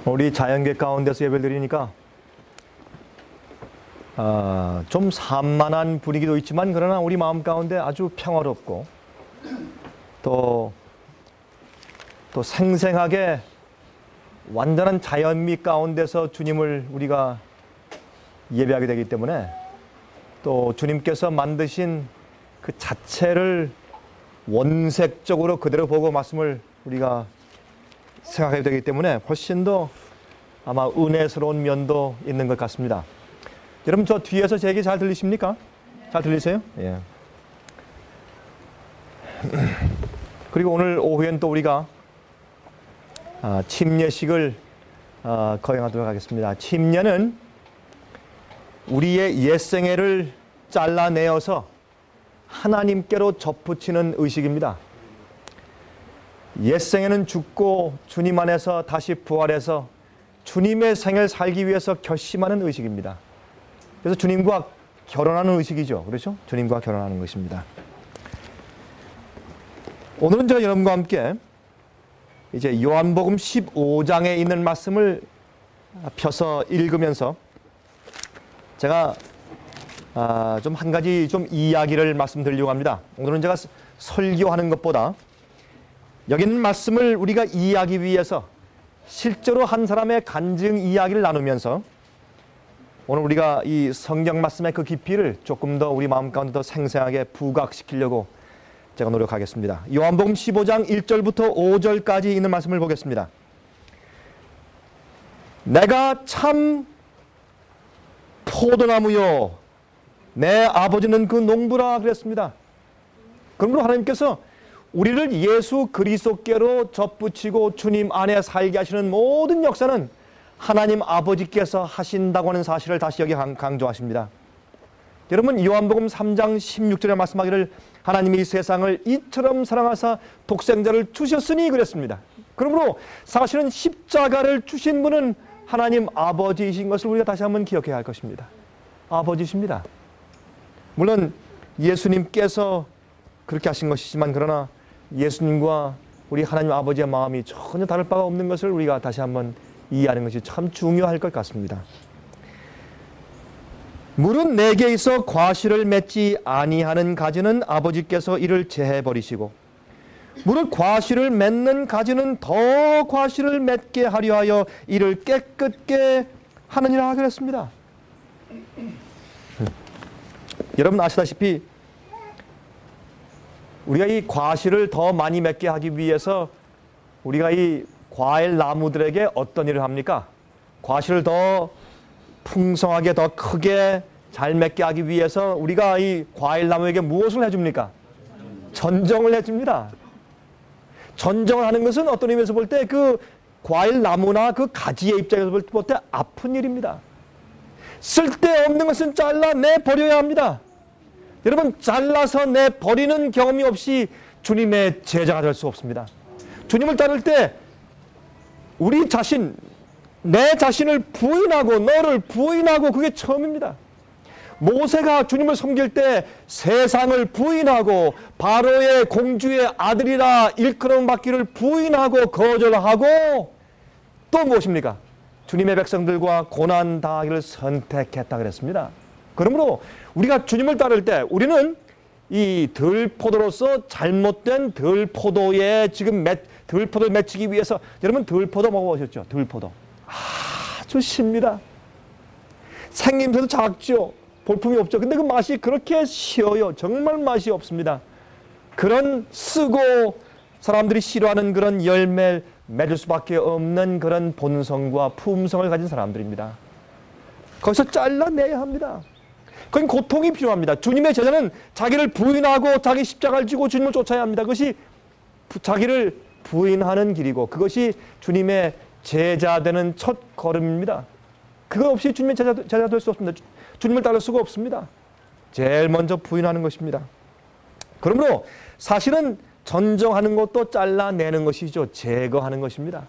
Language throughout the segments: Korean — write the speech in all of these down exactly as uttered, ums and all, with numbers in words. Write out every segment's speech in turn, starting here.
우리 자연계 가운데서 예배를 드리니까 아, 좀 산만한 분위기도 있지만 그러나 우리 마음 가운데 아주 평화롭고 또, 또 생생하게 완전한 자연미 가운데서 주님을 우리가 예배하게 되기 때문에 또 주님께서 만드신 그 자체를 원색적으로 그대로 보고 말씀을 우리가 생각하게 되기 때문에 훨씬 더 아마 은혜스러운 면도 있는 것 같습니다. 여러분 저 뒤에서 제 얘기 잘 들리십니까? 잘 들리세요? 예. 그리고 오늘 오후엔 또 우리가 아, 침례식을 아, 거행하도록 하겠습니다. 침례는 우리의 옛생애를 잘라내어서 하나님께로 접붙이는 의식입니다. 옛생애는 죽고 주님 안에서 다시 부활해서 주님의 생을 살기 위해서 결심하는 의식입니다. 그래서 주님과 결혼하는 의식이죠. 그렇죠? 주님과 결혼하는 것입니다. 오늘은 제가 여러분과 함께 이제 요한복음 십오 장에 있는 말씀을 펴서 읽으면서 제가 아, 좀 한 가지 좀 이야기를 말씀드리려고 합니다. 오늘은 제가 설교하는 것보다 여기 있는 말씀을 우리가 이해하기 위해서 실제로 한 사람의 간증 이야기를 나누면서 오늘 우리가 이 성경 말씀의 그 깊이를 조금 더 우리 마음 가운데 더 생생하게 부각시키려고 제가 노력하겠습니다. 요한복음 십오 장 일 절부터 오 절까지 있는 말씀을 보겠습니다. 내가 참 포도나무요 내 아버지는 그 농부라 그랬습니다. 그러므로 하나님께서 우리를 예수 그리스도께로 접붙이고 주님 안에 살게 하시는 모든 역사는 하나님 아버지께서 하신다고 하는 사실을 다시 여기 강조하십니다. 여러분 요한복음 삼 장 십육 절에 말씀하기를 하나님이 세상을 이처럼 사랑하사 독생자를 주셨으니 그랬습니다. 그러므로 사실은 십자가를 주신 분은 하나님 아버지이신 것을 우리가 다시 한번 기억해야 할 것입니다. 아버지십니다. 물론 예수님께서 그렇게 하신 것이지만 그러나 예수님과 우리 하나님 아버지의 마음이 전혀 다를 바가 없는 것을 우리가 다시 한번 이해하는 것이 참 중요할 것 같습니다. 물은 내게 있어 과실을 맺지 아니하는 가지는 아버지께서 이를 제해 버리시고 물은 과실을 맺는 가지는 더 과실을 맺게 하려 하여 이를 깨끗게 하느니라 그랬습니다. 여러분 아시다시피 우리가 이 과실을 더 많이 맺게 하기 위해서 우리가 이 과일 나무들에게 어떤 일을 합니까? 과실을 더 풍성하게 더 크게 잘 맺게 하기 위해서 우리가 이 과일 나무에게 무엇을 해줍니까? 전정을 해줍니다. 전정을 하는 것은 어떤 의미에서 볼 때 그 과일 나무나 그 가지의 입장에서 볼 때 아픈 일입니다. 쓸데없는 것은 잘라내 버려야 합니다. 여러분 잘라서 내 버리는 경험이 없이 주님의 제자가 될 수 없습니다. 주님을 따를 때 우리 자신, 내 자신을 부인하고 너를 부인하고 그게 처음입니다. 모세가 주님을 섬길 때 세상을 부인하고 바로의 공주의 아들이라 일컬음 받기를 부인하고 거절하고 또 무엇입니까? 주님의 백성들과 고난 당하기를 선택했다 그랬습니다. 그러므로 우리가 주님을 따를 때 우리는 이 들포도로서 잘못된 들포도에 지금 맺, 들포도를 맺히기 위해서 여러분 들포도 먹어보셨죠? 들포도 아주 씁니다. 생김새도 작죠. 볼품이 없죠. 근데 그 맛이 그렇게 쉬어요. 정말 맛이 없습니다. 그런 쓰고 사람들이 싫어하는 그런 열매를 맺을 수밖에 없는 그런 본성과 품성을 가진 사람들입니다. 거기서 잘라내야 합니다. 그건 고통이 필요합니다. 주님의 제자는 자기를 부인하고 자기 십자가를 지고 주님을 쫓아야 합니다. 그것이 자기를 부인하는 길이고 그것이 주님의 제자 되는 첫 걸음입니다. 그거 없이 주님의 제자, 제자 될 수 없습니다. 주님을 따를 수가 없습니다. 제일 먼저 부인하는 것입니다. 그러므로 사실은 전정하는 것도 잘라내는 것이죠. 제거하는 것입니다.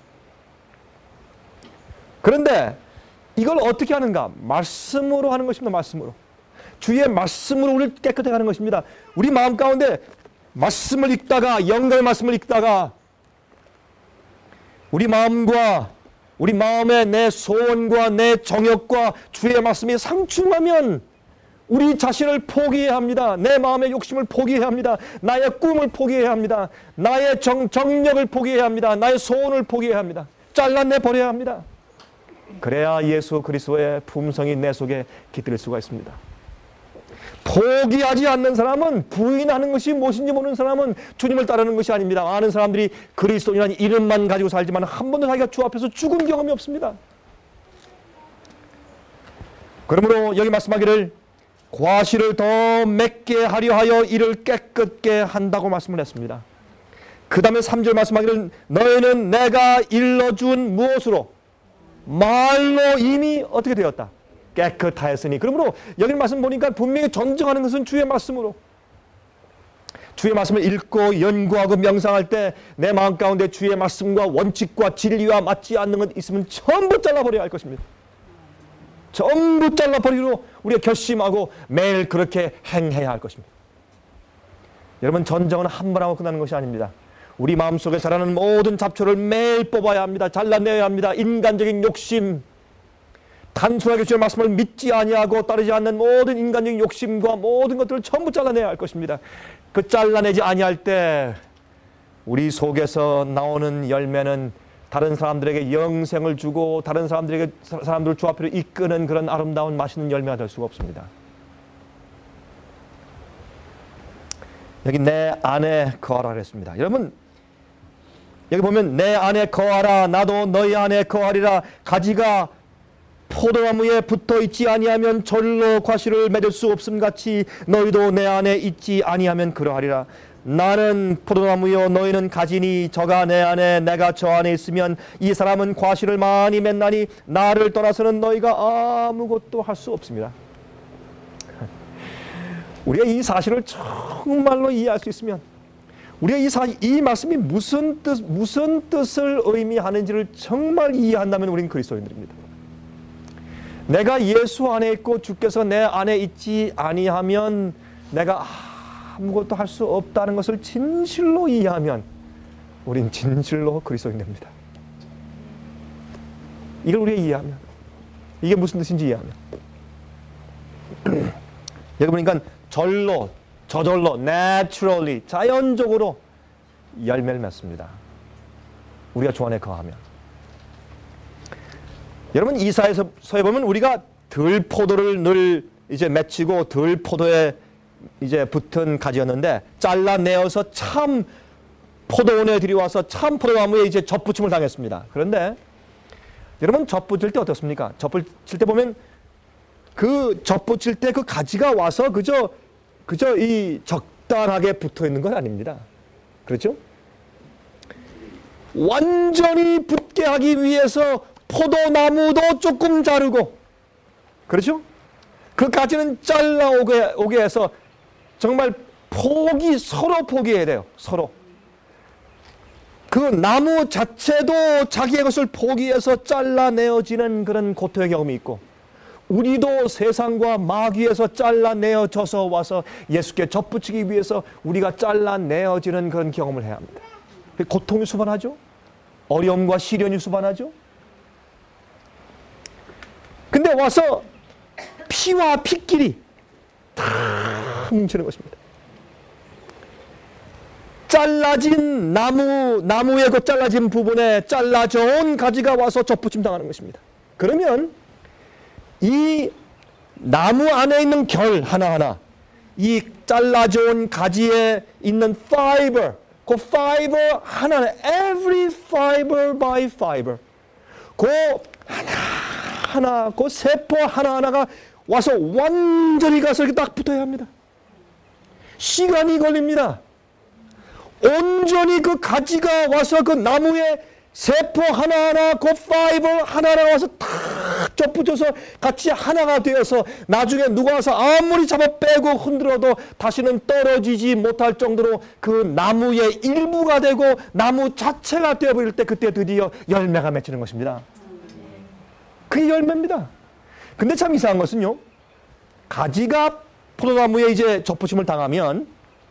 그런데 이걸 어떻게 하는가? 말씀으로 하는 것입니다. 말씀으로. 주의 말씀으로 우리를 깨끗하게 하는 것입니다. 우리 마음 가운데 말씀을 읽다가 영감의 말씀을 읽다가 우리 마음과 우리 마음에 내 소원과 내 정욕과 주의 말씀이 상충하면 우리 자신을 포기해야 합니다. 내 마음의 욕심을 포기해야 합니다. 나의 꿈을 포기해야 합니다. 나의 정, 정력을 포기해야 합니다. 나의 소원을 포기해야 합니다. 잘라내 버려야 합니다. 그래야 예수 그리스도의 품성이 내 속에 깃들 수가 있습니다. 포기하지 않는 사람은, 부인하는 것이 무엇인지 모르는 사람은 주님을 따르는 것이 아닙니다. 많은 사람들이 그리스도인이라는 이름만 가지고 살지만 한 번도 자기가 주 앞에서 죽은 경험이 없습니다. 그러므로 여기 말씀하기를 과실을 더 맺게 하려 하여 이를 깨끗게 한다고 말씀을 했습니다. 그 다음에 삼 절 말씀하기를 너희는 내가 일러준 무엇으로? 말로 이미 어떻게 되었다? 깨끗하였으니. 그러므로 여기 말씀 보니까 분명히 전정하는 것은 주의 말씀으로. 주의 말씀을 읽고 연구하고 명상할 때 내 마음 가운데 주의 말씀과 원칙과 진리와 맞지 않는 것 있으면 전부 잘라버려야 할 것입니다. 전부 잘라버리기로 우리가 결심하고 매일 그렇게 행해야 할 것입니다. 여러분, 전정은 한 번 하고 끝나는 것이 아닙니다. 우리 마음속에 자라는 모든 잡초를 매일 뽑아야 합니다. 잘라내야 합니다. 인간적인 욕심, 단순하게 주의 말씀을 믿지 아니하고 따르지 않는 모든 인간적인 욕심과 모든 것들을 전부 잘라내야 할 것입니다. 그 잘라내지 아니할 때 우리 속에서 나오는 열매는 다른 사람들에게 영생을 주고 다른 사람들에게 사람들을 주 앞으로 이끄는 그런 아름다운 맛있는 열매가 될 수가 없습니다. 여기 내 안에 거하라 그랬습니다. 여러분, 여기 보면 내 안에 거하라 나도 너희 안에 거하리라. 가지가 포도나무에 붙어있지 아니하면 절로 과실을 맺을 수 없음 같이 너희도 내 안에 있지 아니하면 그러하리라. 나는 포도나무요 너희는 가지니 저가 내 안에 내가 저 안에 있으면 이 사람은 과실을 많이 맺나니 나를 떠나서는 너희가 아무것도 할 수 없습니다. 우리가 이 사실을 정말로 이해할 수 있으면 우리가 이, 사, 이 말씀이 무슨 뜻, 무슨 뜻을 의미하는지를 정말 이해한다면 우리는 그리스도인들입니다. 내가 예수 안에 있고 주께서 내 안에 있지 아니하면 내가 아무것도 할 수 없다는 것을 진실로 이해하면 우린 진실로 그리스도인 됩니다. 이걸 우리가 이해하면, 이게 무슨 뜻인지 이해하면 여기 보니까 절로, 저절로, naturally, 자연적으로 열매를 맺습니다. 우리가 주 안에 거하면. 여러분, 이사야서에 보면 우리가 들포도를 늘 이제 맺히고 들포도에 이제 붙은 가지였는데 잘라내어서 참 포도원에 들여와서 참 포도나무에 이제 젖붙임을 당했습니다. 그런데 여러분, 젖붙일 때 어떻습니까? 젖붙일 때 보면 그 젖붙일 때 그 가지가 와서 그저 그저 이 적당하게 붙어 있는 건 아닙니다. 그렇죠? 완전히 붙게 하기 위해서 포도나무도 조금 자르고, 그렇죠? 그 가지는 잘라오게 오게 해서 정말 포기, 서로 포기해야 돼요. 서로. 그 나무 자체도 자기의 것을 포기해서 잘라내어지는 그런 고통의 경험이 있고, 우리도 세상과 마귀에서 잘라내어져서 와서 예수께 접붙이기 위해서 우리가 잘라내어지는 그런 경험을 해야 합니다. 고통이 수반하죠? 어려움과 시련이 수반하죠? 근데 와서 피와 피끼리 다 뭉치는 것입니다. 잘라진 나무, 나무의 그 잘라진 부분에 잘라져 온 가지가 와서 접붙임 당하는 것입니다. 그러면 이 나무 안에 있는 결 하나하나, 이 잘라져 온 가지에 있는 fiber, 그 fiber 하나하나, every fiber by fiber, 그 하나하나, 그 세포 하나하나가 와서 완전히 가서 이렇게 딱 붙어야 합니다. 시간이 걸립니다. 온전히 그 가지가 와서 그 나무에 세포 하나하나, 그 파이버 하나하나 와서 탁 접붙여서 같이 하나가 되어서 나중에 누가 와서 아무리 잡아 빼고 흔들어도 다시는 떨어지지 못할 정도로 그 나무의 일부가 되고 나무 자체가 되어버릴 때 그때 드디어 열매가 맺히는 것입니다. 그게 열매입니다. 근데 참 이상한 것은요, 가지가 포도나무에 이제 접붙임을 당하면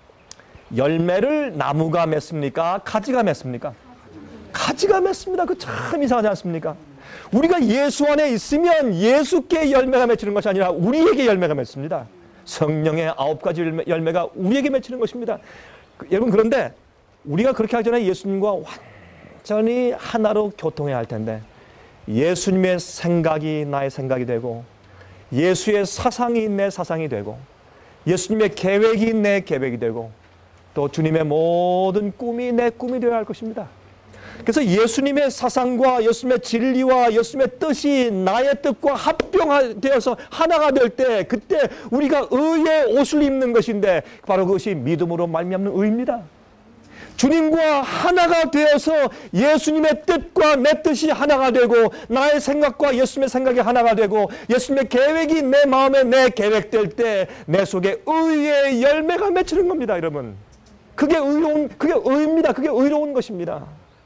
열매를 나무가 맺습니까? 가지가 맺습니까? 가지가 맺습니다. 그 참 이상하지 않습니까? 우리가 예수 안에 있으면 예수께 열매가 맺히는 것이 아니라 우리에게 열매가 맺습니다. 성령의 아홉 가지 열매, 열매가 우리에게 맺히는 것입니다. 그, 여러분 그런데 우리가 그렇게 하기 전에 예수님과 완전히 하나로 교통해야 할 텐데 예수님의 생각이 나의 생각이 되고 예수의 사상이 내 사상이 되고 예수님의 계획이 내 계획이 되고 또 주님의 모든 꿈이 내 꿈이 되어야 할 것입니다. 그래서 예수님의 사상과 예수님의 진리와 예수님의 뜻이 나의 뜻과 합병되어서 하나가 될 때 그때 우리가 의의 옷을 입는 것인데 바로 그것이 믿음으로 말미암는 의입니다. 주님과 하나가 되어서 예수님의 뜻과 내 뜻이 하나가 되고 나의 생각과 예수님의 생각이 하나가 되고 예수님의 계획이 내 마음에 내 계획될 때 내 속에 의의 열매가 맺히는 겁니다. 여러분 그게 의로운 그게 의입니다. 그게 의로운 것입니다.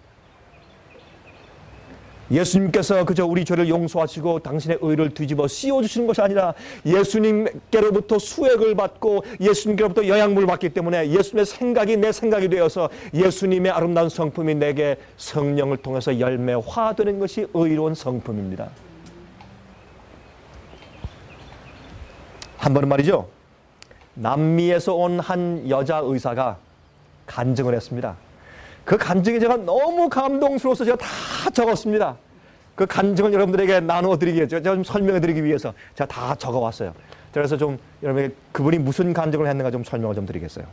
예수님께서 그저 우리 죄를 용서하시고 당신의 의를 뒤집어 씌워주시는 것이 아니라 예수님께로부터 수액을 받고 예수님께로부터 영양분을 받기 때문에 예수님의 생각이 내 생각이 되어서 예수님의 아름다운 성품이 내게 성령을 통해서 열매화되는 것이 의로운 성품입니다. 한 번은 말이죠. 남미에서 온 한 여자 의사가 간증을 했습니다. 그 간증이 제가 너무 감동스러워서 제가 다 적었습니다. 그 간증을 여러분들에게 나눠드리기 위해서, 제가 좀 설명해드리기 위해서 제가 다 적어왔어요. 그래서 좀 여러분에게 그분이 무슨 간증을 했는가 좀 설명을 좀 드리겠어요.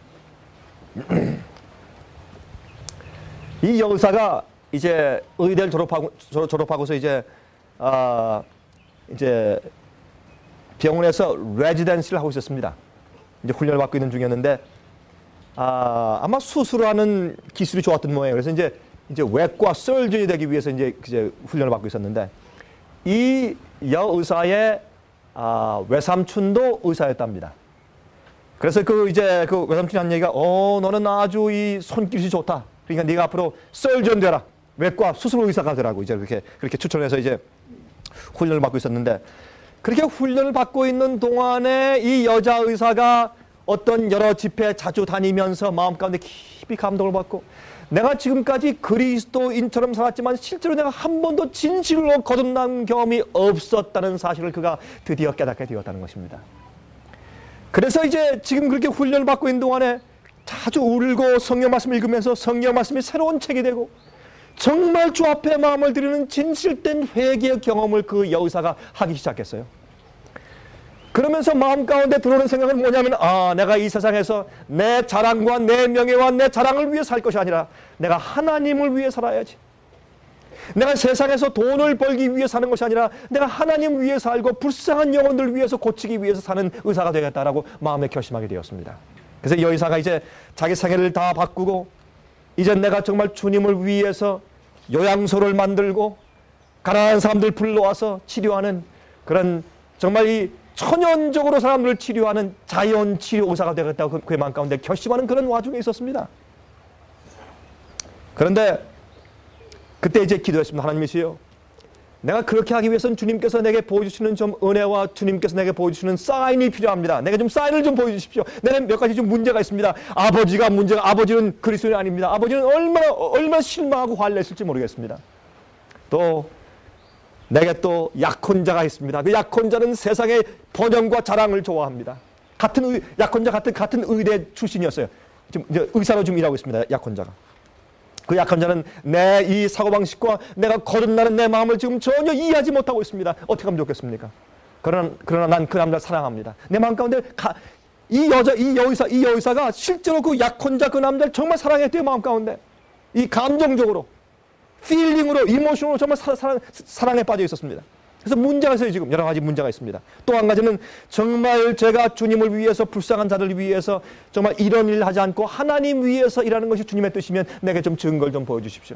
이 여의사가 이제 의대를 졸업하고, 졸업하고서 이제, 아, 이제 병원에서 레지던시를 하고 있었습니다. 이제 훈련을 받고 있는 중이었는데, 아, 아마 수술하는 기술이 좋았던 모양이에요. 그래서 이제, 이제 외과 서전이 되기 위해서 이제, 이제 훈련을 받고 있었는데, 이 여의사의 아, 외삼촌도 의사였답니다. 그래서 그 이제 그 외삼촌이 한 얘기가, 어, 너는 아주 이 손길이 좋다. 그러니까 네가 앞으로 서전 되라. 외과 수술 의사가 되라고 이제 그렇게, 그렇게 추천해서 이제 훈련을 받고 있었는데, 그렇게 훈련을 받고 있는 동안에 이 여자 의사가 어떤 여러 집회 자주 다니면서 마음 가운데 깊이 감동을 받고, 내가 지금까지 그리스도인처럼 살았지만 실제로 내가 한 번도 진실로 거듭난 경험이 없었다는 사실을 그가 드디어 깨닫게 되었다는 것입니다. 그래서 이제 지금 그렇게 훈련을 받고 있는 동안에 자주 울고 성경 말씀을 읽으면서 성경 말씀이 새로운 책이 되고 정말 주 앞에 마음을 드리는 진실된 회개의 경험을 그 여의사가 하기 시작했어요. 그러면서 마음 가운데 들어오는 생각은 뭐냐면, 아, 내가 이 세상에서 내 자랑과 내 명예와 내 자랑을 위해 살 것이 아니라 내가 하나님을 위해 살아야지. 내가 세상에서 돈을 벌기 위해 사는 것이 아니라 내가 하나님 위해 살고 불쌍한 영혼들 위해서 고치기 위해서 사는 의사가 되겠다라고 마음에 결심하게 되었습니다. 그래서 이 여의사가 이제 자기 생애를 다 바꾸고 이제 내가 정말 주님을 위해서 요양소를 만들고 가난한 사람들 불러와서 치료하는 그런 정말 이 천연적으로 사람들을 치료하는 자연치료 의사가 되겠다고 그의 마음 가운데 결심하는 그런 와중에 있었습니다. 그런데 그때 이제 기도했습니다. 하나님이시여, 내가 그렇게 하기 위해서는 주님께서 내게 보여주시는 좀 은혜와 주님께서 내게 보여주시는 사인이 필요합니다. 내가 좀 사인을 좀 보여주십시오. 내가 몇 가지 좀 문제가 있습니다. 아버지가 문제가, 아버지는 그리스도인이 아닙니다. 아버지는 얼마나 얼마나 실망하고 화를 냈을지 모르겠습니다. 또 내게 또 약혼자가 있습니다. 그 약혼자는 세상의 번영과 자랑을 좋아합니다. 같은 의, 약혼자 같은 같은 의대 출신이었어요. 지금 이제 의사로 좀 일하고 있습니다. 약혼자가. 그 약혼자는 내 이 사고방식과 내가 거듭나는 내 마음을 지금 전혀 이해하지 못하고 있습니다. 어떻게 하면 좋겠습니까? 그러나, 그러나 난 그 남자를 사랑합니다. 내 마음 가운데 가, 이 여자, 이 여의사, 이 여의사가 실제로 그 약혼자 그 남자를 정말 사랑했대요. 마음 가운데. 이 감정적으로, 필링으로, 이모션으로 정말 사, 사랑, 사랑에 빠져 있었습니다. 그래서 문제가 있어요. 지금 여러 가지 문제가 있습니다. 또 한 가지는 정말 제가 주님을 위해서 불쌍한 자들을 위해서 정말 이런 일을 하지 않고 하나님 위해서 일하는 것이 주님의 뜻이면 내게 좀 증거를 좀 보여주십시오.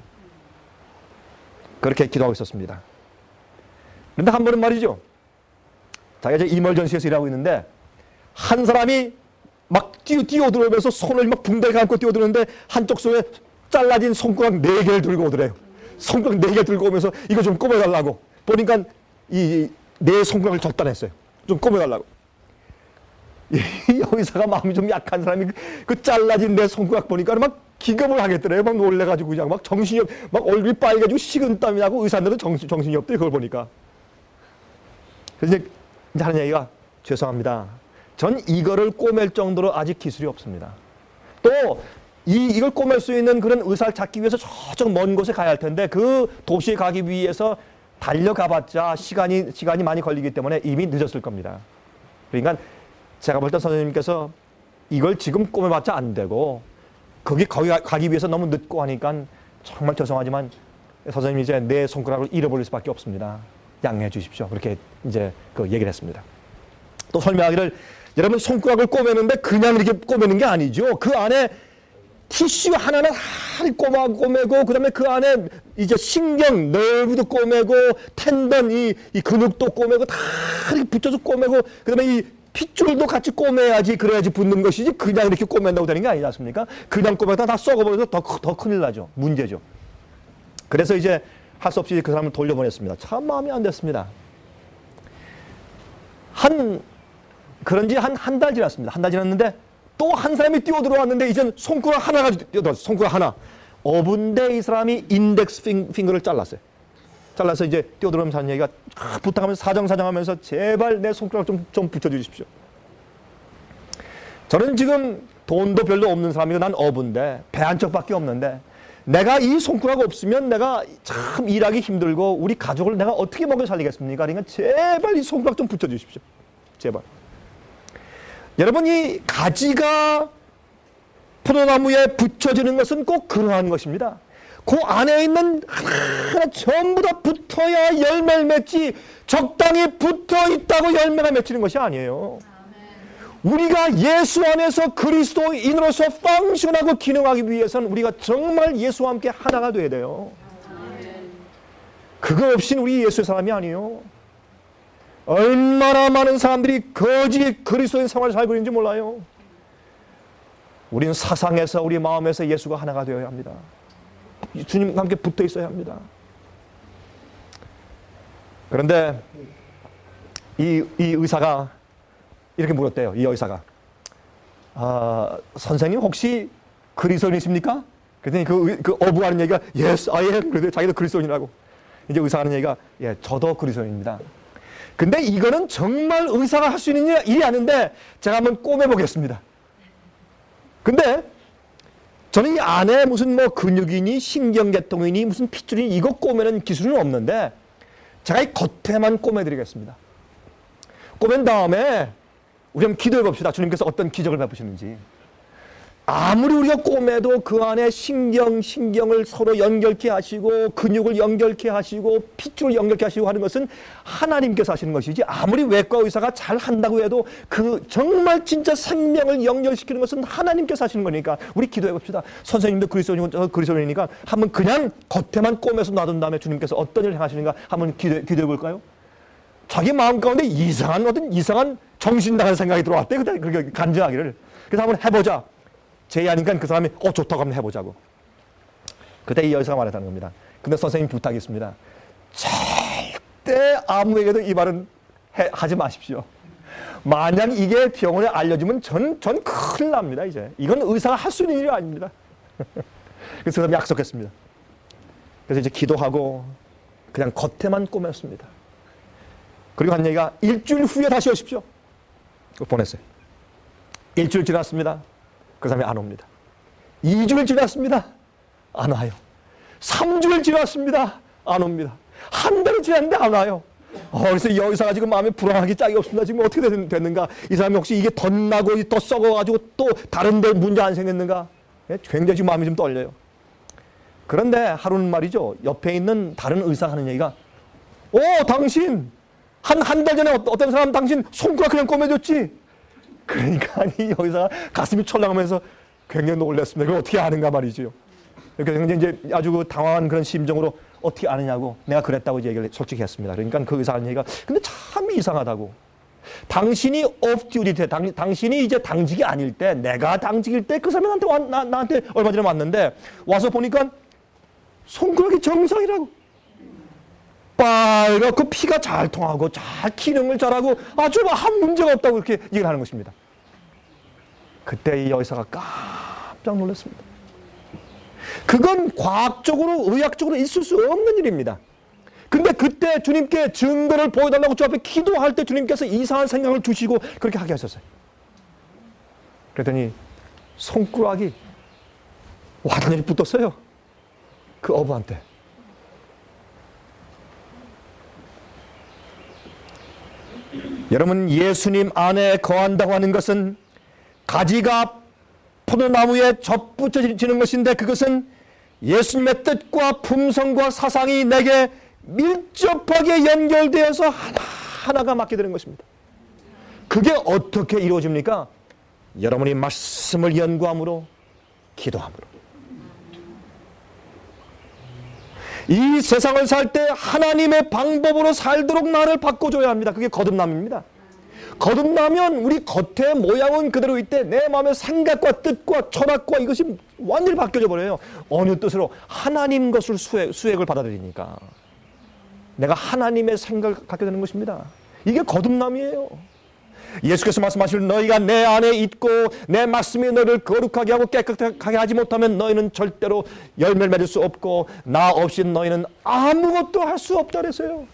그렇게 기도하고 있었습니다. 그런데 한 번은 말이죠. 자기가 이제 이멀전시에서 일하고 있는데 한 사람이 막 뛰어, 뛰어들어오면서 손을 막 붕대 감고 뛰어들었는데 한쪽 손에 잘라진 손가락 네 개를 들고 오더래요. 손가락 네 개 들고 오면서 이거 좀 꼽아달라고. 보니까 이 내 손가락을 절단했어요. 좀 꼽아달라고. 이 의사가 마음이 좀 약한 사람이 그 잘라진 내 손가락 보니까 막 기겁을 하겠더래요. 막 놀래가지고 그냥 막 정신이 없, 막 얼굴이 빨개지고 식은땀이 나고 의사들은 정신, 정신이 없대요. 그걸 보니까. 그래서 이제, 이제 하는 얘기가 죄송합니다. 전 이거를 꼬맬 정도로 아직 기술이 없습니다. 또 이, 이걸 꼬맬 수 있는 그런 의사를 찾기 위해서 저쪽 먼 곳에 가야 할 텐데 그 도시에 가기 위해서 달려가봤자 시간이, 시간이 많이 걸리기 때문에 이미 늦었을 겁니다. 그러니까 제가 볼 때 선생님께서 이걸 지금 꼬매봤자 안 되고 거기, 거기 가기 위해서 너무 늦고 하니까 정말 죄송하지만 선생님이 이제 내 손가락을 잃어버릴 수밖에 없습니다. 양해해 주십시오. 그렇게 이제 그 얘기를 했습니다. 또 설명하기를 여러분 손가락을 꼬매는데 그냥 이렇게 꼬매는 게 아니죠. 그 안에 티슈 하나는 다 꼬마 꼬매고 그다음에 그 안에 이제 신경, nerve도 꼬매고 텐던 이, 이 근육도 꼬매고 다 이렇게 붙여서 꼬매고 그다음에 이 핏줄도 같이 꼬매야지 그래야지 붙는 것이지 그냥 이렇게 꼬맨다고 되는 게 아니지 않습니까? 그냥 꼬매다 다 썩어버려서 더, 더 큰일 나죠. 문제죠. 그래서 이제 할 수 없이 그 사람을 돌려보냈습니다. 참 마음이 안 됐습니다. 한 그런지 한 한 달 지났습니다. 한 달 지났는데 또 한 사람이 뛰어들어왔는데 이젠 손가락 하나가 뛰어들었어요. 손가락 하나. 오 분 뒤에 이 사람이 인덱스 핑거를 잘랐어요. 잘라서 이제 뛰어들어오면서 하는 얘기가 부탁하면서 사정사정하면서 제발 내 손가락 좀, 좀 붙여주십시오. 저는 지금 돈도 별로 없는 사람이고 난 어부인데 배 한 척밖에 없는데 내가 이 손가락 없으면 내가 참 일하기 힘들고 우리 가족을 내가 어떻게 먹여 살리겠습니까? 그러니까 제발 이 손가락 좀 붙여주십시오. 제발. 여러분 이 가지가 포도나무에 붙여지는 것은 꼭 그러한 것입니다. 그 안에 있는 하나 전부 다 붙어야 열매를 맺지 적당히 붙어 있다고 열매가 맺히는 것이 아니에요. 우리가 예수 안에서 그리스도인으로서 펑션하고 기능하기 위해서는 우리가 정말 예수와 함께 하나가 돼야 돼요. 그거 없이는 우리 예수의 사람이 아니에요. 얼마나 많은 사람들이 거짓 그리스도인 생활을 살고 있는지 몰라요. 우리는 사상에서 우리 마음에서 예수가 하나가 되어야 합니다. 주님과 함께 붙어 있어야 합니다. 그런데 이, 이 의사가 이렇게 물었대요. 이 의사가 아, 선생님 혹시 그리스도인이십니까? 그랬더니 그, 그 어부하는 얘기가 Yes, I am. 그런데 자기도 그리스도인이라고. 이제 의사가 하는 얘기가 예, 저도 그리스도인입니다. 근데 이거는 정말 의사가 할 수 있는 일이 아닌데 제가 한번 꼬매보겠습니다. 근데 저는 이 안에 무슨 뭐 근육이니 신경계통이니 무슨 핏줄이니 이거 꼬매는 기술은 없는데 제가 이 겉에만 꼬매드리겠습니다. 꼬맨 다음에 우리 한번 기도해 봅시다. 주님께서 어떤 기적을 베푸시는지. 아무리 우리가 꼬매도 그 안에 신경, 신경을 서로 연결케 하시고 근육을 연결케 하시고 핏줄을 연결케 하시고 하는 것은 하나님께서 하시는 것이지 아무리 외과 의사가 잘 한다고 해도 그 정말 진짜 생명을 연결시키는 것은 하나님께서 하시는 거니까 우리 기도해 봅시다. 선생님도 그리스도인이고 그리스도인이니까 한번 그냥 겉에만 꼬매서 놔둔 다음에 주님께서 어떤 일을 행하시는가 한번 기도, 기도해 볼까요? 자기 마음 가운데 이상한 어떤 이상한 정신 나간 생각이 들어왔대. 그렇게 간증하기를. 그래서 한번 해보자. 제의하니까 그 사람이 어 좋다고 한번 해보자고. 그때 이 여자가 말했다는 겁니다. 근데 선생님 부탁이 있습니다. 절대 아무에게도 이 말은 해, 하지 마십시오. 만약 이게 병원에 알려지면 전, 전 큰일 납니다. 이제 이건 의사가 할 수 있는 일이 아닙니다. 그래서 그 사람이 약속했습니다. 그래서 이제 기도하고 그냥 겉에만 꼬맸습니다. 그리고 한 얘기가 일주일 후에 다시 오십시오. 보냈어요. 일주일 지났습니다. 그 사람이 안 옵니다. 이 주일 지났습니다. 안 와요. 삼 주일 지났습니다. 안 옵니다. 한 달이 지났는데 안 와요. 어, 그래서 이 의사가 지금 마음에 불안하기 짝이 없습니다. 지금 어떻게 됐는가? 이 사람이 혹시 이게 덧나고 더 썩어가지고 또 다른 데 문제 안 생겼는가? 예? 굉장히 지금 마음이 좀 떨려요. 그런데 하루는 말이죠. 옆에 있는 다른 의사가 하는 얘기가 오, 당신 한 한 달 전에 어떤 사람 당신 손가락 그냥 꼬매줬지? 그러니까 이 여기서 가슴이 철렁하면서 굉장히 놀랐습니다. 그걸 어떻게 아는가 말이죠. 굉장히 이제 아주 그 당황한 그런 심정으로 어떻게 아느냐고 내가 그랬다고 이제 얘기를 솔직히 했습니다. 그러니까 그 의사 하는 얘기가 근데 참 이상하다고. 당신이 off duty 때, 당, 당신이 이제 당직이 아닐 때, 내가 당직일 때 그 사람이 나한테, 와, 나, 나한테 얼마 전에 왔는데 와서 보니까 손가락이 정상이라고. 빨갛고 피가 잘 통하고 잘 기능을 잘하고 아주 한 문제가 없다고 이렇게 얘기를 하는 것입니다. 그때 이 여의사가 깜짝 놀랐습니다. 그건 과학적으로 의학적으로 있을 수 없는 일입니다. 근데 그때 주님께 증거를 보여달라고 주 앞에 기도할 때 주님께서 이상한 생각을 주시고 그렇게 하게 하셨어요. 그랬더니 손가락이 완전히 붙었어요. 그 어부한테. 여러분, 예수님 안에 거한다고 하는 것은 가지가 포도나무에 접붙여지는 것인데, 그것은 예수님의 뜻과 품성과 사상이 내게 밀접하게 연결되어서 하나하나가 맞게 되는 것입니다. 그게 어떻게 이루어집니까? 여러분이 말씀을 연구함으로, 기도함으로. 이 세상을 살 때 하나님의 방법으로 살도록 나를 바꿔줘야 합니다. 그게 거듭남입니다. 거듭나면 우리 겉의 모양은 그대로 있대 내 마음의 생각과 뜻과 철학과 이것이 완전히 바뀌어져 버려요. 어느 뜻으로? 하나님 것을 수액, 수액을 받아들이니까. 내가 하나님의 생각을 갖게 되는 것입니다. 이게 거듭남이에요. 예수께서 말씀하실 너희가 내 안에 있고 내 말씀이 너를 거룩하게 하고 깨끗하게 하지 못하면 너희는 절대로 열매를 맺을 수 없고 나 없이 너희는 아무것도 할 수 없다 그랬어요.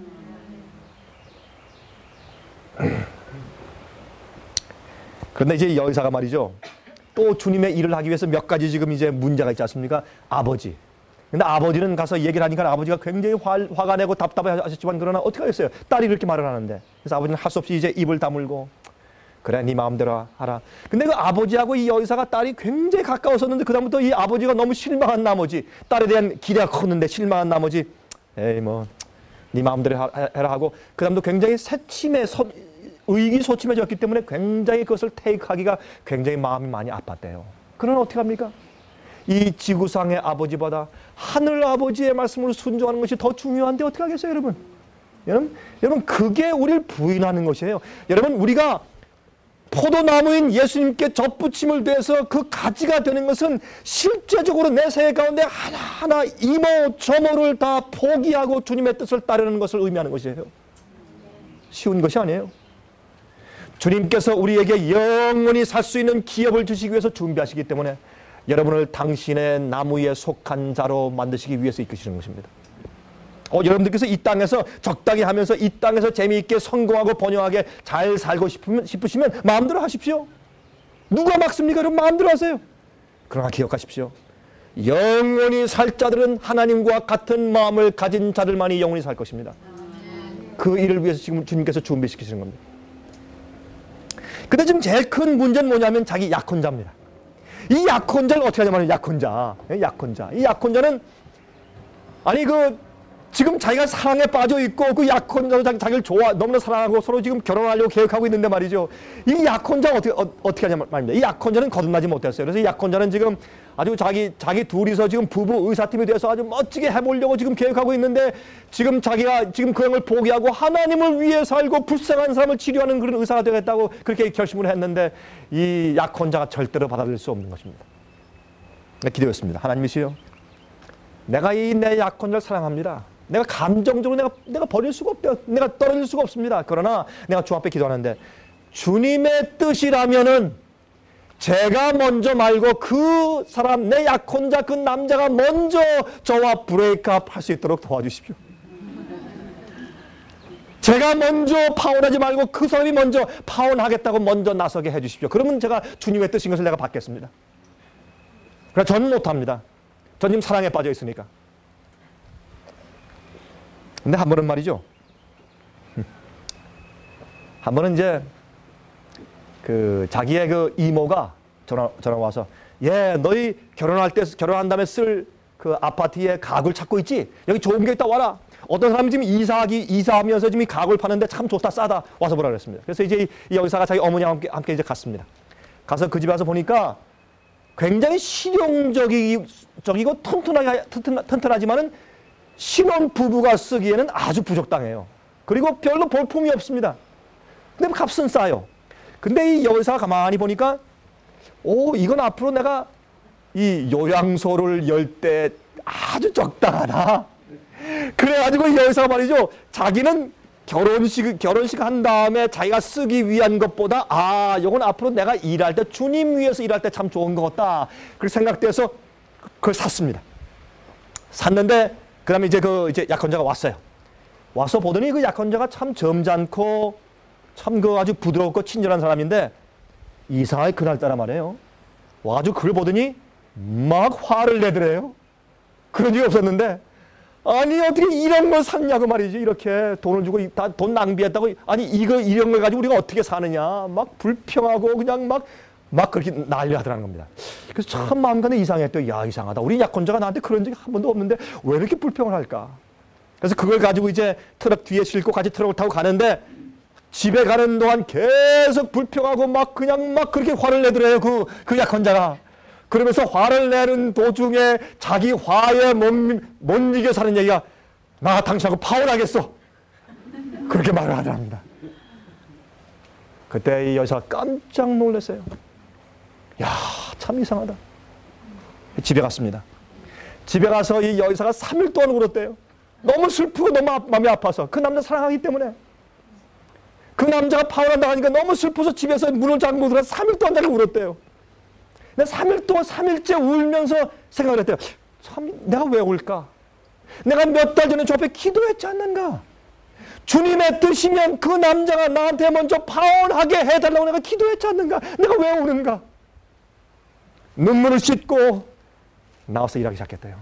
그런데 이제 여의사가 말이죠, 또 주님의 일을 하기 위해서 몇 가지 지금 이제 문제가 있지 않습니까? 아버지. 근데 아버지는 가서 얘기를 하니까 아버지가 굉장히 화, 화가 내고 답답해 하셨지만, 그러나 어떻게 하겠어요? 딸이 그렇게 말을 하는데. 그래서 아버지는 할 수 없이 이제 입을 다물고, 그래 네 마음대로 하라. 근데 그 아버지하고 이 여의사가 딸이 굉장히 가까웠었는데, 그 다음부터 이 아버지가 너무 실망한 나머지, 딸에 대한 기대가 컸는데 실망한 나머지, 에이 뭐 네 마음대로 해라 하고, 그 다음도 굉장히 새침해 서, 의기소침해졌기 때문에 굉장히 그것을 테이크하기가 굉장히 마음이 많이 아팠대요. 그러나 어떻게 합니까? 이 지구상의 아버지보다 하늘 아버지의 말씀을 순종하는 것이 더 중요한데 어떻게 하겠어요, 여러분? 여러분, 여러분 그게 우리를 부인하는 것이에요. 여러분, 우리가 포도나무인 예수님께 접붙임을 대해서 그 가지가 되는 것은 실제적으로 내 생애 가운데 하나하나 이모 저모를 다 포기하고 주님의 뜻을 따르는 것을 의미하는 것이에요. 쉬운 것이 아니에요. 주님께서 우리에게 영원히 살 수 있는 기업을 주시기 위해서 준비하시기 때문에 여러분을 당신의 나무에 속한 자로 만드시기 위해서 이끄시는 것입니다. 어, 여러분들께서 이 땅에서 적당히 하면서 이 땅에서 재미있게 성공하고 번영하게 잘 살고 싶으면, 싶으시면 마음대로 하십시오. 누가 막습니까? 여러분 마음대로 하세요. 그러나 기억하십시오. 영원히 살 자들은 하나님과 같은 마음을 가진 자들만이 영원히 살 것입니다. 그 일을 위해서 지금 주님께서 준비시키시는 겁니다. 근데 지금 제일 큰 문제는 뭐냐면 자기 약혼자입니다. 이 약혼자를 어떻게 하냐면 약혼자, 약혼자. 이 약혼자는 아니 그 지금 자기가 사랑에 빠져 있고 그 약혼자도 자기, 자기를 좋아 너무나 사랑하고 서로 지금 결혼하려고 계획하고 있는데 말이죠. 이 약혼자가 어떻게 어, 어떻게 하냐 말입니다. 이 약혼자는 거듭나지 못했어요. 그래서 이 약혼자는 지금 아주 자기 자기 둘이서 지금 부부 의사팀이 돼서 아주 멋지게 해보려고 지금 계획하고 있는데 지금 자기가 지금 그 형을 포기하고 하나님을 위해 살고 불쌍한 사람을 치료하는 그런 의사가 되겠다고 그렇게 결심을 했는데 이 약혼자가 절대로 받아들일 수 없는 것입니다. 기도했습니다. 하나님이시여, 내가 이 내 약혼자를 사랑합니다. 내가 감정적으로 내가, 내가 버릴 수가 없대요. 내가 떨어질 수가 없습니다. 그러나 내가 주 앞에 기도하는데 주님의 뜻이라면은 제가 먼저 말고 그 사람, 내 약혼자 그 남자가 먼저 저와 브레이크업 할 수 있도록 도와주십시오. 제가 먼저 파혼하지 말고 그 사람이 먼저 파혼하겠다고 먼저 나서게 해주십시오. 그러면 제가 주님의 뜻인 것을 내가 받겠습니다. 그러나 저는 못합니다. 전 지금 사랑에 빠져 있으니까. 근데 한 번은 말이죠. 한 번은 이제 그 자기의 그 이모가 전화 전화 와서, 예, 너희 결혼할 때 결혼한 다음에 쓸 그 아파트에 가구를 찾고 있지? 여기 좋은 게 있다 와라. 어떤 사람이 지금 이사하기 이사하면서 지금 이 가구를 파는데 참 좋다 싸다 와서 보라 그랬습니다. 그래서 이제 이 여기사가 자기 어머니와 함께, 함께 이제 갔습니다. 가서 그 집에 와서 보니까 굉장히 실용적이고 튼튼하게 튼튼, 튼튼하지만은 신혼 부부가 쓰기에는 아주 부적당해요. 그리고 별로 볼품이 없습니다. 근데 값은 싸요. 근데 이 여의사가 가만히 보니까 오, 이건 앞으로 내가 이 요양소를 열 때 아주 적당하다. 그래가지고 이 여의사가 말이죠, 자기는 결혼식, 결혼식 한 다음에 자기가 쓰기 위한 것보다, 아, 요건 앞으로 내가 일할 때, 주님 위해서 일할 때 참 좋은 것 같다. 그렇게 생각돼서 그걸 샀습니다. 샀는데, 그 다음에 이제 그, 이제 약혼자가 왔어요. 와서 보더니 그 약혼자가 참 점잖고, 참 그 아주 부드럽고 친절한 사람인데, 이상하게 그날따라 말이에요. 와가지고 그걸 보더니 막 화를 내더래요. 그런 적이 없었는데, 아니 어떻게 이런 걸 샀냐고 말이지. 이렇게 돈을 주고 다 돈 낭비했다고. 아니 이거 이런 걸 가지고 우리가 어떻게 사느냐. 막 불평하고 그냥 막 막 그렇게 난리하더라는 겁니다. 그래서 참 마음 가운데 이상했대요. 야, 이상하다. 우리 약혼자가 나한테 그런 적이 한 번도 없는데 왜 이렇게 불평을 할까. 그래서 그걸 가지고 이제 트럭 뒤에 싣고 같이 트럭을 타고 가는데, 집에 가는 동안 계속 불평하고 막 그냥 막 그렇게 화를 내더래요. 그, 그 약혼자가. 그러면서 화를 내는 도중에 자기 화에 못, 못 이겨 사는 얘기가, 나 당신하고 파혼하겠어. 그렇게 말을 하더랍니다. 그때 이 여자가 깜짝 놀랐어요. 야, 참 이상하다. 집에 갔습니다. 집에 가서 이 여자가 삼 일 동안 울었대요. 너무 슬프고 너무 마음이 아파서. 그 남자 사랑하기 때문에. 그 남자가 파혼한다고 하니까 너무 슬퍼서 집에서 문을 잠그고 들어가서 삼 일 동안 자기 울었대요. 근데 삼 일 동안 삼 일째 울면서 생각을 했대요. 참, 내가 왜 울까? 내가 몇 달 전에 저 앞에 기도했지 않는가? 주님의 뜻이면 그 남자가 나한테 먼저 파혼하게 해달라고 내가 기도했지 않는가? 내가 왜 우는가? 눈물을 씻고 나와서 일하기 시작했대요.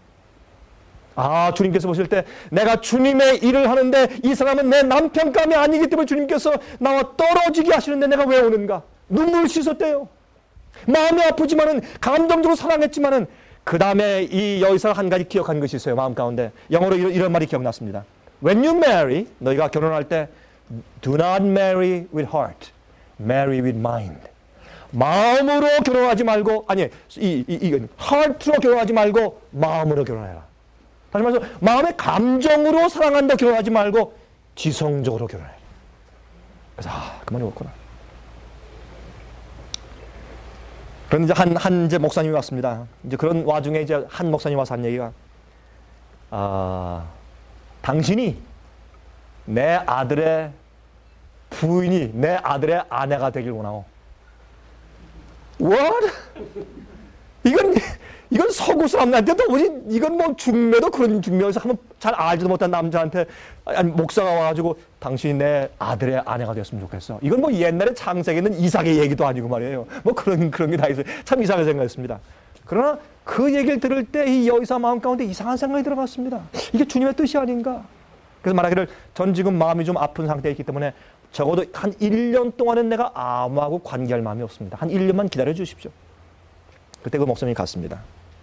아, 주님께서 보실 때 내가 주님의 일을 하는데 이 사람은 내 남편감이 아니기 때문에 주님께서 나와 떨어지게 하시는데 내가 왜 오는가? 눈물을 씻었대요. 마음이 아프지만은 감정적으로 사랑했지만은 그 다음에 이 여기서 한 가지 기억한 것이 있어요. 마음 가운데. 영어로 이런, 이런 말이 기억났습니다. When you marry, 너희가 결혼할 때 do not marry with heart, marry with mind. 마음으로 결혼하지 말고, 아니, 이, 이, 이건 heart로 결혼하지 말고 마음으로 결혼해라. 다시 말해서 마음의 감정으로 사랑한다 결혼하지 말고 지성적으로 결혼해. 그래서 아, 그 말이 옳구나. 그런데 이제 한, 한 이제 목사님이 왔습니다. 이제 그런 와중에 이제 한 목사님 와서 한 얘기가, 아, 당신이 내 아들의 부인이 내 아들의 아내가 되길 원하오. What? 이건 이건 서구 사람한테 도무지, 이건 뭐 중매도 그런 중매에서 한번 잘 알지도 못한 남자한테, 아니, 목사가 와가지고 당신이 내 아들의 아내가 되었으면 좋겠어. 이건 뭐 옛날에 창세기에 있는 이삭의 얘기도 아니고 말이에요. 뭐 그런, 그런 게 다 있어요. 참 이상하게 생각했습니다. 그러나 그 얘기를 들을 때 이 여의사 마음 가운데 이상한 생각이 들어갔습니다. 이게 주님의 뜻이 아닌가. 그래서 말하기를, 전 지금 마음이 좀 아픈 상태에 있기 때문에 적어도 한 일 년 동안은 내가 아무하고 관계할 마음이 없습니다. 한 일 년만 기다려 주십시오. 그때 그 목사님이 갔습니다.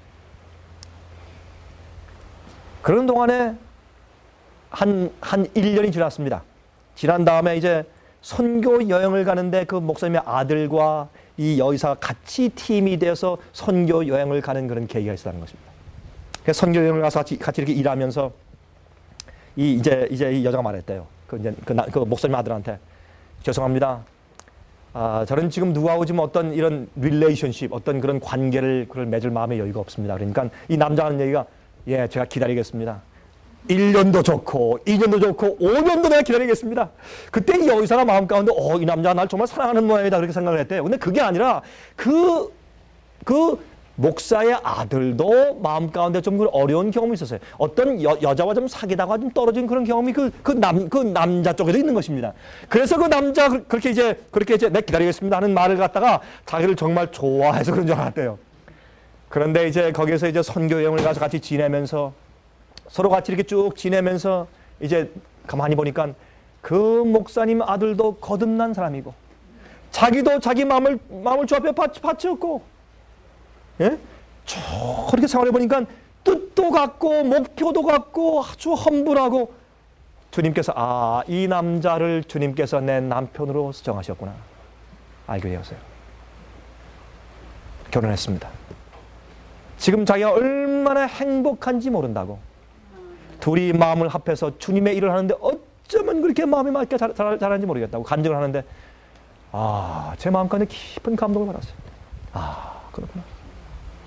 그런 동안에 한, 한 일 년이 지났습니다. 지난 다음에 이제 선교 여행을 가는데 그 목사님의 아들과 이 여의사가 같이 팀이 되어서 선교 여행을 가는 그런 계기가 있었다는 것입니다. 그래서 선교 여행을 가서 같이, 같이 이렇게 일하면서 이 이제, 이제 이 여자가 말했대요. 그 이제 그, 나, 그 목사님 아들한테, 죄송합니다. 아, 저는 지금 누구하고 지금 어떤 이런 릴레이션십, 어떤 그런 관계를 그걸 맺을 마음의 여유가 없습니다. 그러니까 이 남자가 하는 얘기가, 예, 제가 기다리겠습니다. 일 년도 좋고, 이 년도 좋고, 오 년도 내가 기다리겠습니다. 그때 이 여의사가 마음 가운데, 어, 이 남자가 날 정말 사랑하는 모양이다. 그렇게 생각을 했대요. 근데 그게 아니라, 그, 그 목사의 아들도 마음 가운데 좀 어려운 경험이 있었어요. 어떤 여, 여자와 좀 사귀다가 좀 떨어진 그런 경험이 그, 그 남, 그 남자 쪽에도 있는 것입니다. 그래서 그 남자, 그렇게 이제, 그렇게 이제, 내 기다리겠습니다 하는 말을 갖다가 자기를 정말 좋아해서 그런 줄 알았대요. 그런데 이제 거기에서 이제 선교 여행을 가서 같이 지내면서 서로 같이 이렇게 쭉 지내면서 이제 가만히 보니까 그 목사님 아들도 거듭난 사람이고, 자기도 자기 마음을, 마음을 주 앞에 바쳤고, 예? 쭉 그렇게 생활해 보니까 뜻도 같고, 목표도 같고, 아주 험불하고, 주님께서, 아, 이 남자를 주님께서 내 남편으로 정하셨구나. 알게 되었어요. 결혼했습니다. 지금 자기가 얼마나 행복한지 모른다고. 둘이 마음을 합해서 주님의 일을 하는데 어쩌면 그렇게 마음이 맞게 잘, 잘, 잘하는지 모르겠다고 간증을 하는데, 아, 제 마음 가운데 깊은 감동을 받았어요. 아, 그렇구나.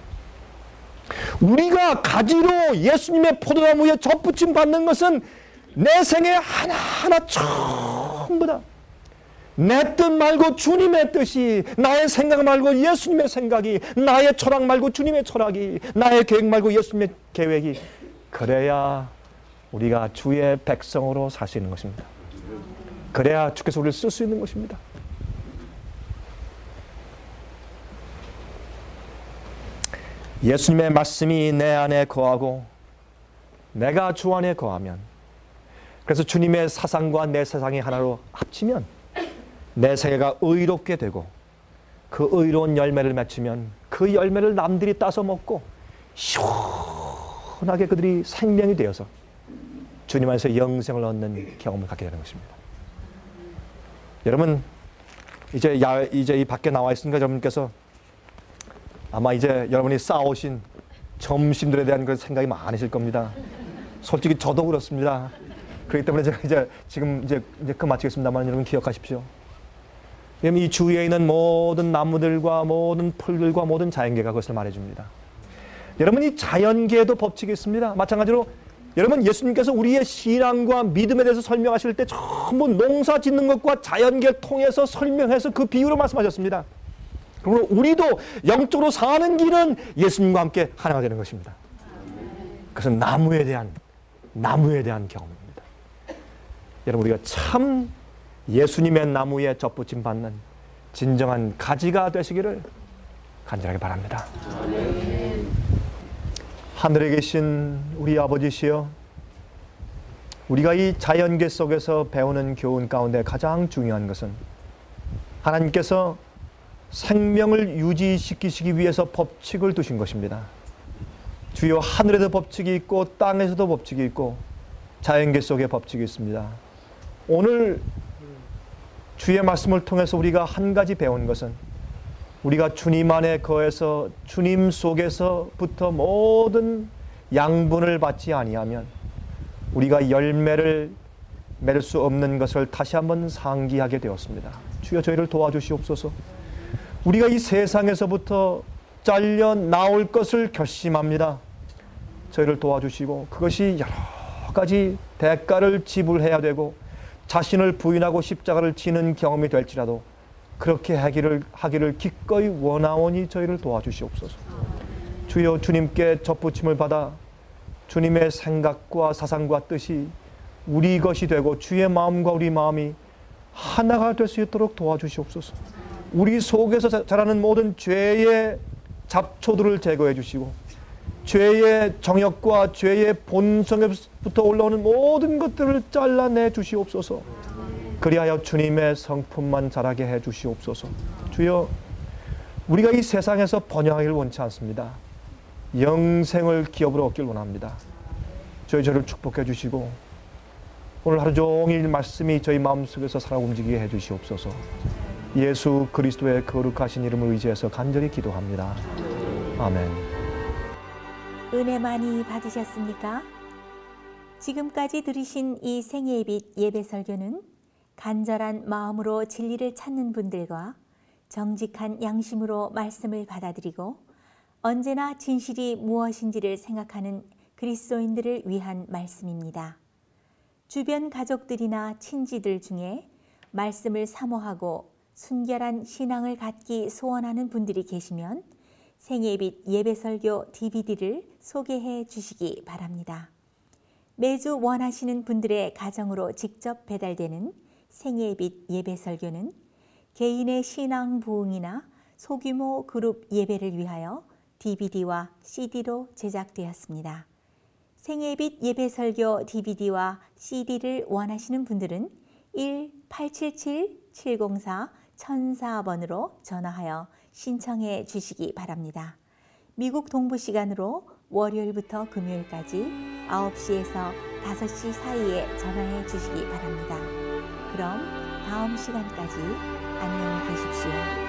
우리가 가지로 예수님의 포도나무에 접붙임 받는 것은 내 생에 하나하나 전부 다 내 뜻 말고 주님의 뜻이, 나의 생각 말고 예수님의 생각이, 나의 철학 말고 주님의 철학이, 나의 계획 말고 예수님의 계획이, 그래야 우리가 주의 백성으로 살 수 있는 것입니다. 그래야 주께서 우리를 쓸 수 있는 것입니다. 예수님의 말씀이 내 안에 거하고 내가 주 안에 거하면, 그래서 주님의 사상과 내 사상이 하나로 합치면 내 생애가 의롭게 되고, 그 의로운 열매를 맺으면 그 열매를 남들이 따서 먹고 시원하게 그들이 생명이 되어서 주님 안에서 영생을 얻는 경험을 갖게 되는 것입니다. 여러분, 이제 야, 이제 이 밖에 나와 있으니까 여러분께서 아마 이제 여러분이 쌓아오신 점심들에 대한 그 생각이 많으실 겁니다. 솔직히 저도 그렇습니다. 그렇기 때문에 제가 이제 지금 이제 이제 그 마치겠습니다만, 여러분 기억하십시오. 이 주위에 있는 모든 나무들과 모든 풀들과 모든 자연계가 그것을 말해줍니다. 여러분, 이 자연계에도 법칙이 있습니다. 마찬가지로 여러분, 예수님께서 우리의 신앙과 믿음에 대해서 설명하실 때 전부 농사 짓는 것과 자연계를 통해서 설명해서 그 비유로 말씀하셨습니다. 그러므로 우리도 영적으로 사는 길은 예수님과 함께 하나가 되는 것입니다. 그것은 나무에 대한 나무에 대한 경험입니다. 여러분, 우리가 참 예수님의 나무에 접붙임 받는 진정한 가지가 되시기를 간절하게 바랍니다. 아멘. 하늘에 계신 우리 아버지시여, 우리가 이 자연계 속에서 배우는 교훈 가운데 가장 중요한 것은 하나님께서 생명을 유지시키시기 위해서 법칙을 두신 것입니다. 주여, 하늘에도 법칙이 있고 땅에서도 법칙이 있고 자연계 속에 법칙이 있습니다. 오늘 주의 말씀을 통해서 우리가 한 가지 배운 것은, 우리가 주님 안에 거해서 주님 속에서부터 모든 양분을 받지 아니하면 우리가 열매를 맺을 수 없는 것을 다시 한번 상기하게 되었습니다. 주여, 저희를 도와주시옵소서. 우리가 이 세상에서부터 잘려 나올 것을 결심합니다. 저희를 도와주시고, 그것이 여러 가지 대가를 지불해야 되고 자신을 부인하고 십자가를 지는 경험이 될지라도 그렇게 하기를, 하기를 기꺼이 원하오니 저희를 도와주시옵소서. 주여, 주님께 접붙임을 받아 주님의 생각과 사상과 뜻이 우리 것이 되고 주의 마음과 우리 마음이 하나가 될 수 있도록 도와주시옵소서. 우리 속에서 자라는 모든 죄의 잡초들을 제거해 주시고, 죄의 정욕과 죄의 본성에부터 올라오는 모든 것들을 잘라내 주시옵소서. 그리하여 주님의 성품만 자라게 해 주시옵소서. 주여, 우리가 이 세상에서 번영하기를 원치 않습니다. 영생을 기업으로 얻길 원합니다. 저희 저를 축복해 주시고, 오늘 하루 종일 말씀이 저희 마음속에서 살아 움직이게 해 주시옵소서. 예수 그리스도의 거룩하신 이름을 의지해서 간절히 기도합니다. 아멘. 은혜 많이 받으셨습니까? 지금까지 들으신 이 생애빛 예배 설교는 간절한 마음으로 진리를 찾는 분들과 정직한 양심으로 말씀을 받아들이고 언제나 진실이 무엇인지를 생각하는 그리스도인들을 위한 말씀입니다. 주변 가족들이나 친지들 중에 말씀을 사모하고 순결한 신앙을 갖기 소원하는 분들이 계시면 생애빛 예배설교 디비디를 소개해 주시기 바랍니다. 매주 원하시는 분들의 가정으로 직접 배달되는 생애빛 예배설교는 개인의 신앙 부흥이나 소규모 그룹 예배를 위하여 디비디와 씨디로 제작되었습니다. 생애빛 예배설교 디비디와 씨디를 원하시는 분들은 일 팔칠칠 칠공사 천사 번으로 전화하여 신청해 주시기 바랍니다. 미국 동부 시간으로 월요일부터 금요일까지 아홉 시에서 다섯 시 사이에 전화해 주시기 바랍니다. 그럼 다음 시간까지 안녕히 계십시오.